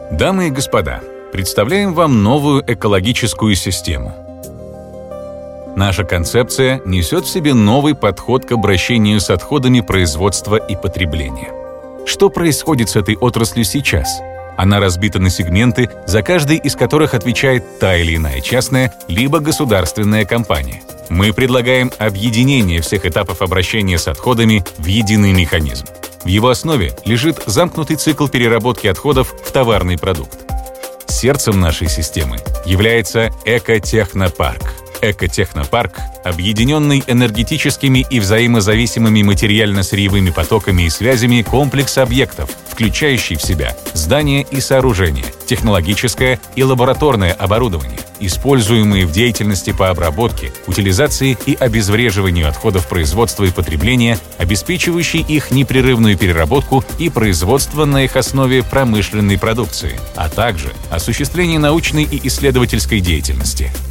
Дамы и господа, представляем вам новую экологическую систему. Наша концепция несет в себе новый подход к обращению с отходами производства и потребления. Что происходит с этой отраслью сейчас? Она разбита на сегменты, за каждый из которых отвечает та или иная частная, либо государственная компания. Мы предлагаем объединение всех этапов обращения с отходами в единый механизм. В его основе лежит замкнутый цикл переработки отходов в товарный продукт. Сердцем нашей системы является экотехнопарк. Экотехнопарк, объединенный энергетическими и взаимозависимыми материально-сырьевыми потоками и связями комплекс объектов, включающий в себя здания и сооружения, технологическое и лабораторное оборудование, используемые в деятельности по обработке, утилизации и обезвреживанию отходов производства и потребления, обеспечивающий их непрерывную переработку и производство на их основе промышленной продукции, а также осуществление научной и исследовательской деятельности.